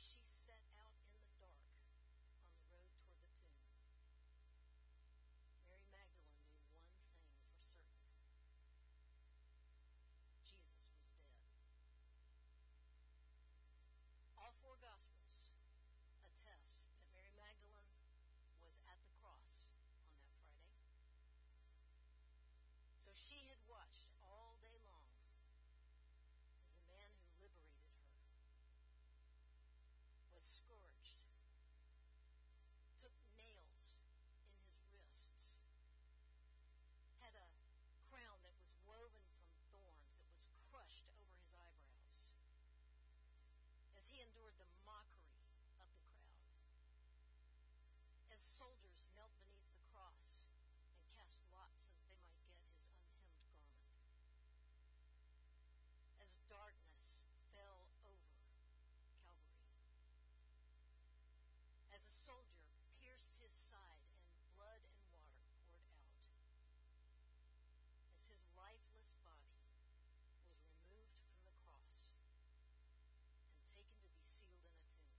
she set out in the dark on the road toward the tomb, Mary Magdalene knew one thing for certain. Jesus was dead. All four Gospels attest that Mary Magdalene was at the cross on that Friday. So she had watched all day long as the man who liberated her was scourged, took nails in his wrists, had a crown that was woven from thorns that was crushed over his eyebrows, as he endured the mockery of the crowd, as soldiers knelt beneath the cross and cast lots so that they might get his unhemmed garment, as darkness fell over Calvary, as a soldier pierced his side and blood and water poured out, as his lifeless body was removed from the cross and taken to be sealed in a tomb.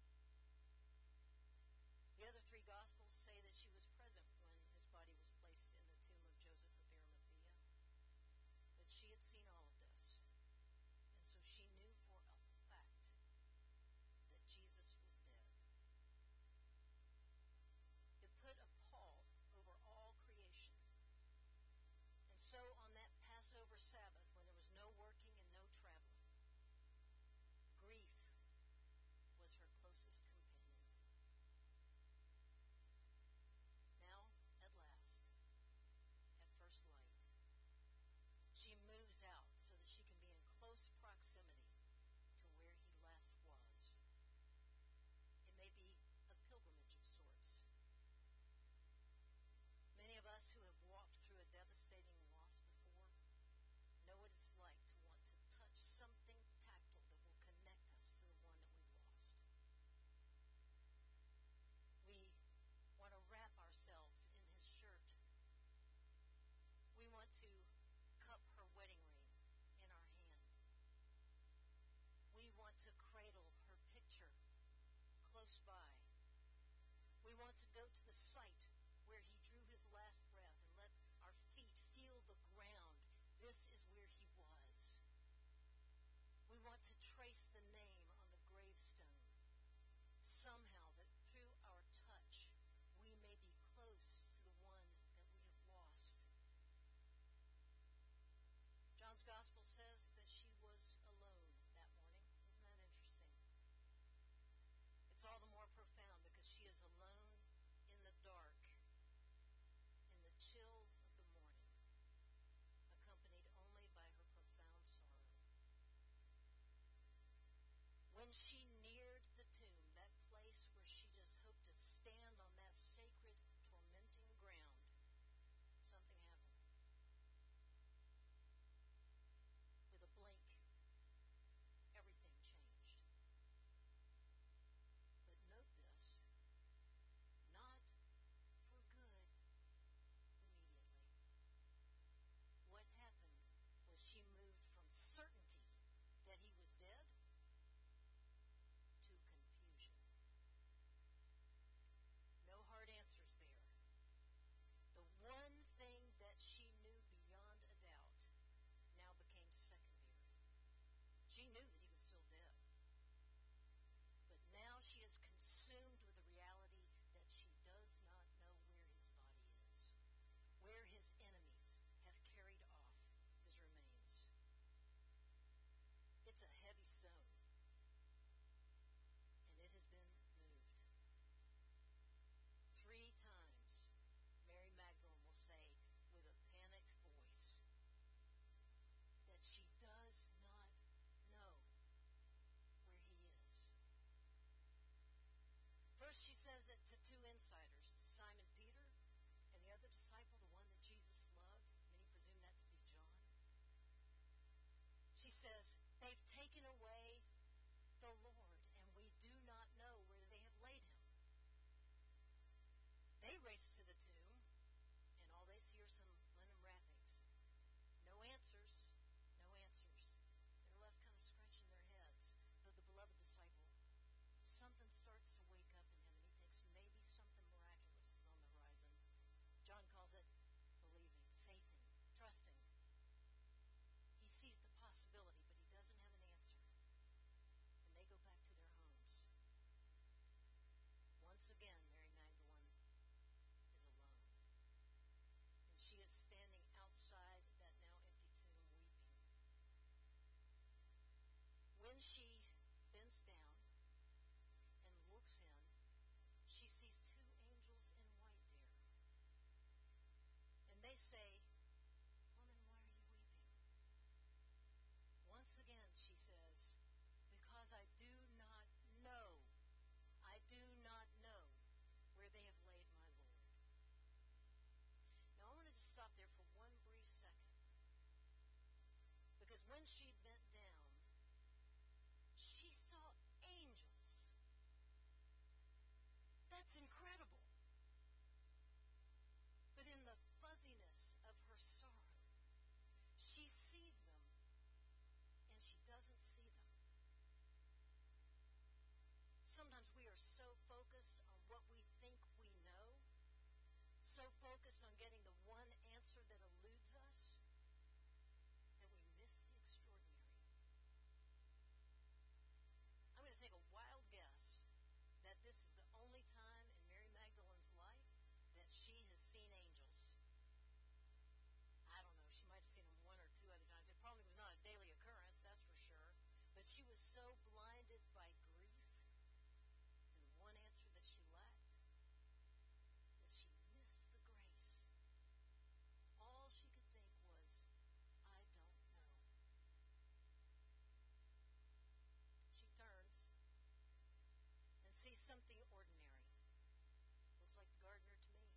The other three Gospels say that she was present when his body was placed in the tomb of Joseph of Arimathea. But she had seen all of this, and so she knew for a fact that Jesus was dead. It put a pall over all creation. And so on that Passover Sabbath, when there was no working and no traveling, grief was her closest companion. Now, at last, at first light, she moves out so that she can be in close proximity to where he last was. It may be a pilgrimage of sorts. Many of us who have walked through a devastating loss before know what it's like to want to touch something tactile that will connect us to the one that we've lost. We want to wrap ourselves in his shirt. We want to cup her wedding ring in our hand. We want to cradle her picture close by. We want to go to the site where he drew his last breath and let our feet feel the ground. This is where he was. We want to trace the name on the gravestone. Somehow that through our touch, we may be close to the one that we have lost. John's Gospel says that she was alone that morning. Isn't that interesting? It's all the more profound because she is alone in the dark say, "Woman, why are you weeping?" Once again, she says, "Because I do not know. I do not know where they have laid my Lord." Now, I wanted to stop there for one brief second. Because when she bent down, she saw angels. That's incredible. But in the fuzziness of her sorrow, she sees them and she doesn't see them. Sometimes we are so focused on what we think we know, so focused on getting the one answer that eludes us, that we miss the extraordinary. I'm going to take a wild guess that this is the only time in Mary Magdalene's life that she has seen angels. I don't know, she might have seen them one or two other times. It probably was not a daily occurrence, that's for sure. But she was so blinded by grief and the one answer that she lacked that she missed the grace. All she could think was, "I don't know." She turns and sees something ordinary. Looks like the gardener to me.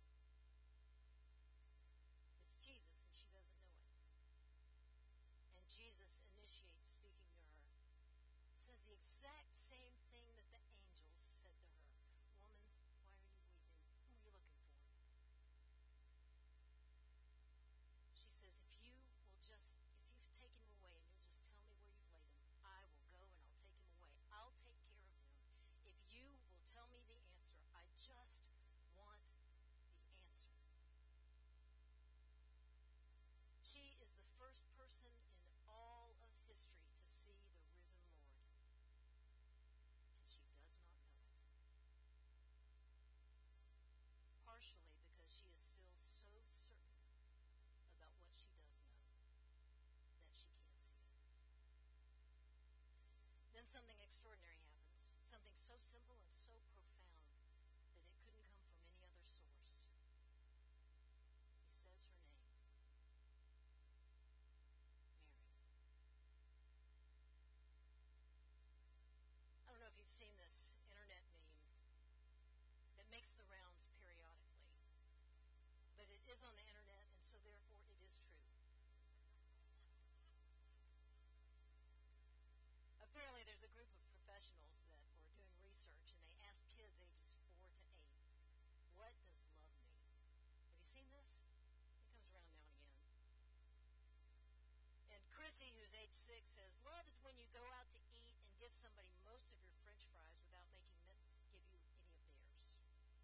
It's Jesus, and she doesn't know it. And Jesus initiates speaking to her. Says the exact same thing that the angels said to her. "Woman, why are you weeping? Who are you looking for?" She says, if you've taken him away and you'll just tell me where you've laid him, I will go and I'll take him away. I'll take care of him. If you will tell me the answer, I just want the answer. She is the first person in all of history to see the risen Lord. And she does not know it. Partially because she is still so certain about what she does know that she can't see it. Then something extraordinary happens. Something so simple and so profound that it couldn't come from any other source. He says her name. Mary. I don't know if you've seen this internet meme that makes the rounds periodically, but it is on the internet, and so therefore it is true. Apparently there's a group of professionals that were doing research, and they asked kids ages 4 to 8, what does love mean? Have you seen this? It comes around now and again. And Chrissy, who's age 6, says, love is when you go out to eat and give somebody most of your French fries without making them give you any of theirs.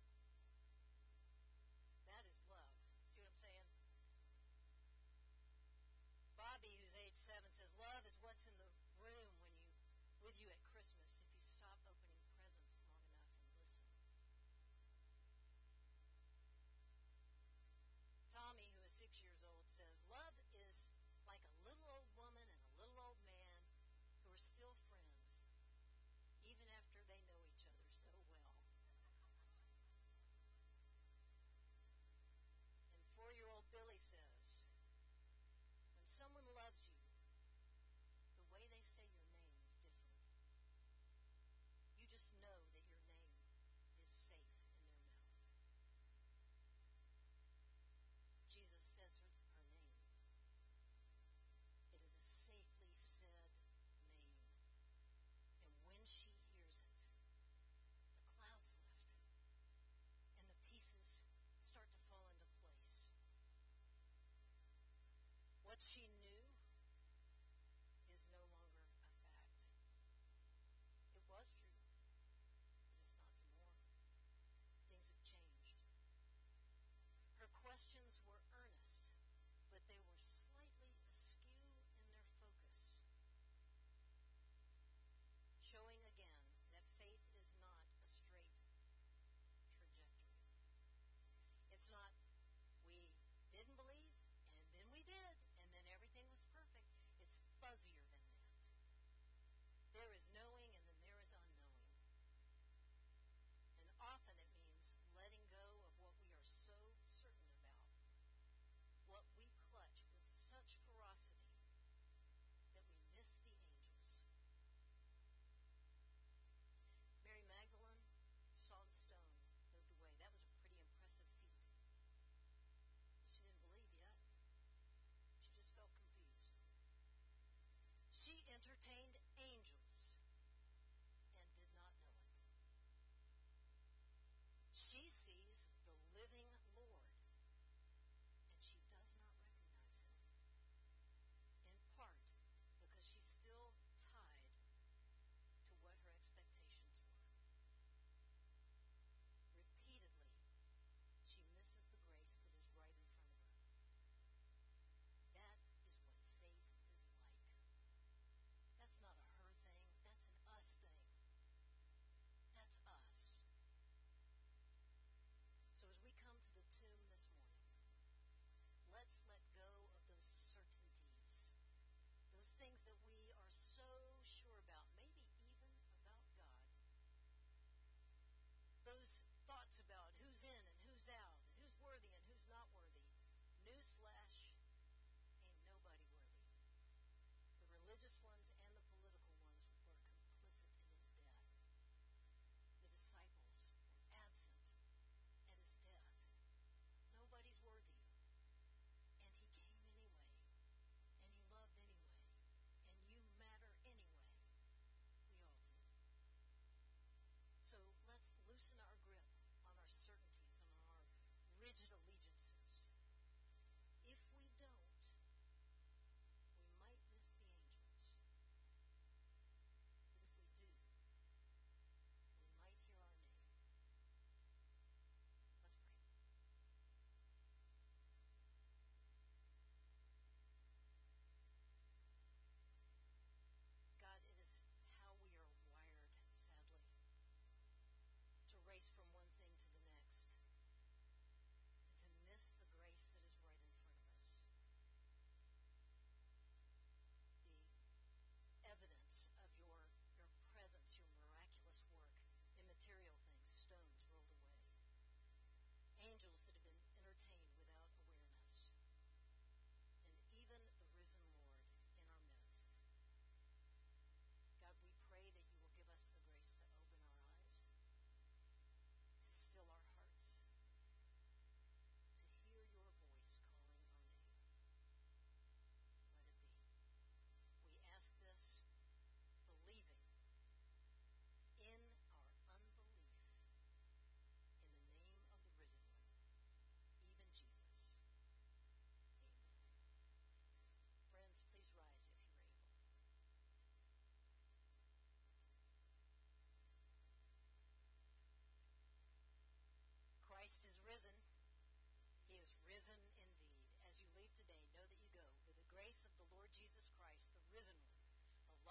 That is love. See what I'm saying? Bobby, who's age 7, says, love is what's in the room with you at Christmas if you stop opening presents long enough and listen. Tommy, who is 6 years old, says, love is like a little old woman and a little old man who are still friends, even after they know each other so well. And 4-year-old Billy says, when someone loves you, the way they say your name is different.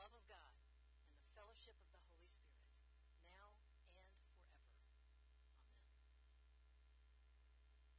love of God